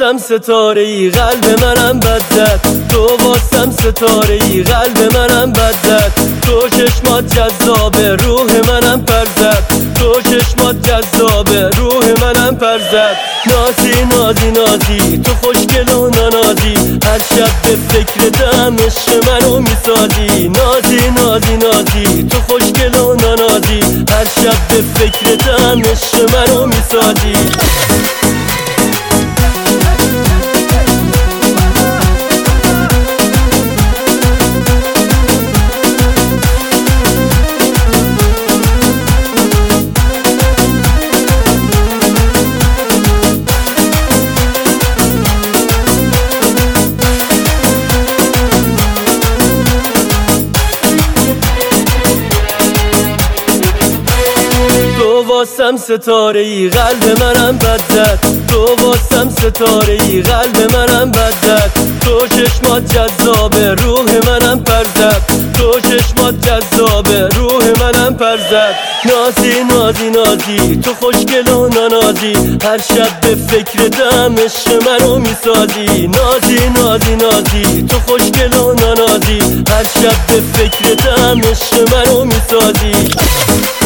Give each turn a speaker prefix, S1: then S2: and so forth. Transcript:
S1: واسم ستاره ای قلب منم بد زد، تو واسم ستاره ای قلب منم بد زد. تو چشمات جذابه روح منم پر زد، تو چشمات جذابه روح منم پر زد. نازی نازی نازی تو خوشگل و ننازی، هر شب به فکر دم عشق منو میسازی. نازی نازی نازی تو خوشگل و ننازی، هر شب به فکر دم عشق منو میسازی. واسم ستاره ای قلب منم بد زد، تو واسم ستاره ای قلب منم بد زد. تو چشمات جذابه روح منم پر زد، تو چشمات جذابه روح منم پر زد. نازی نازی نازی تو خوشگل و ننازی، هر شب به فکر دم عشق منو میسازی. نازی نازی نازی تو خوشگل و ننازی، هر شب به فکر دم عشق منو میسازی.